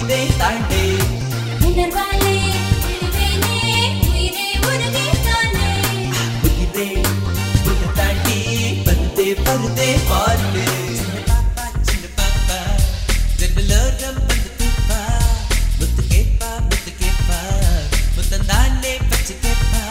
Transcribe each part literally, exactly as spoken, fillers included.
புவிதை தாண்டே உணர்வாலே விழுவேனே உயிரே உருகி தானே உயிரே உன்னை தாண்டி வந்தே வருதே வாழ்வே சின்ன பாப்பா சின்ன பாப்பா ஜன்னலோரம் வந்து தூப்பா முத்து கேப்பா முத்து கேப்பா முத்தந்தானே பச்சை கேப்பா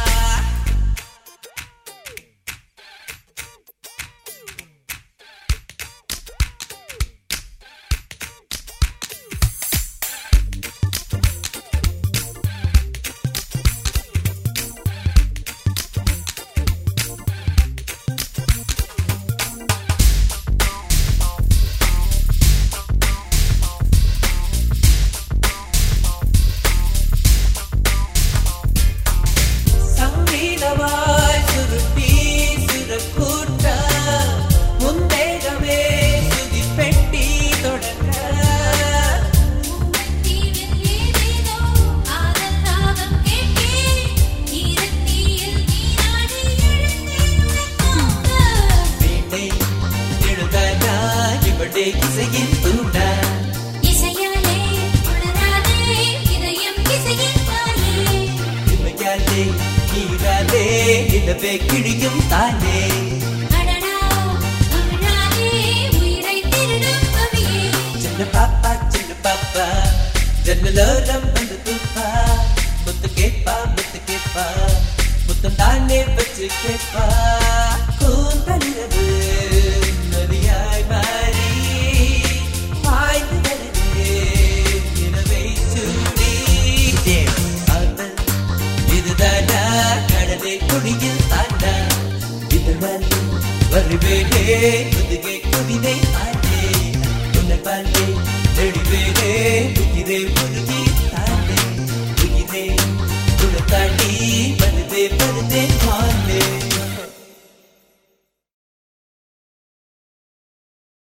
சங்கீதமாய் சுருட்டி சுரக்கூட்ட முந்தேகமே சுதி பெட்டி தொடங்க தீவில் ஏதேதோ ஆதல் ராகம் கேட்டேன் ஈரத்தீயில் நீராடி எழுந்தேன் உனக்காக வீட்டை எழுதானா இவளே இசையின் தூண்டா இசையாலே உணராதே இதயம் இசையின் தானே இமையாலே நீராலே நிலவே கிழியும் தானே அடடா அழாதே உயிரை திருடும் கவியே சின்ன பாப்பா சின்ன பாப்பா ஜன்னலோரம் வந்து தூப்பா முத்து கேப்பா முத்து கேப்பா முத்தம் தானே வச்சு கேப்பா கூந்தலிரவு நதியாய் மாறி பாய்ந்து வருதே நிலவை சூடி காதல் இதுதானா கடலை குடியில் தாண்டா இதனால் வருவேனே முதுகை குவிதை ஆண்டே உன்னை பாண்டே நெடுவேனே உயிரே உருகி தாண்டே உயிரே உனத்தாண்டே